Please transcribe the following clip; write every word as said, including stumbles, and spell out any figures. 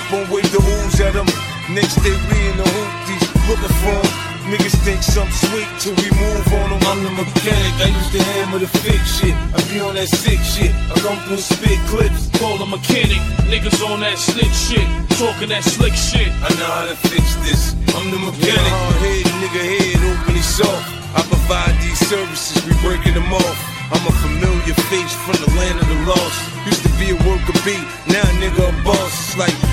on wave the ooze at them. Next day we in the hoopties looking for 'em. Niggas think something sweet till we move on them. I'm the mechanic, I used to hammer the fake shit. I be on that sick shit, I come through spit clips. Call a mechanic, niggas on that slick shit, talking that slick shit. I know how to fix this, I'm the mechanic. Hard head, nigga head, open it soft. I provide these services, we breaking them off. I'm a familiar face from the land of the lost. Used to be a worker bee, now a nigga a boss. It's like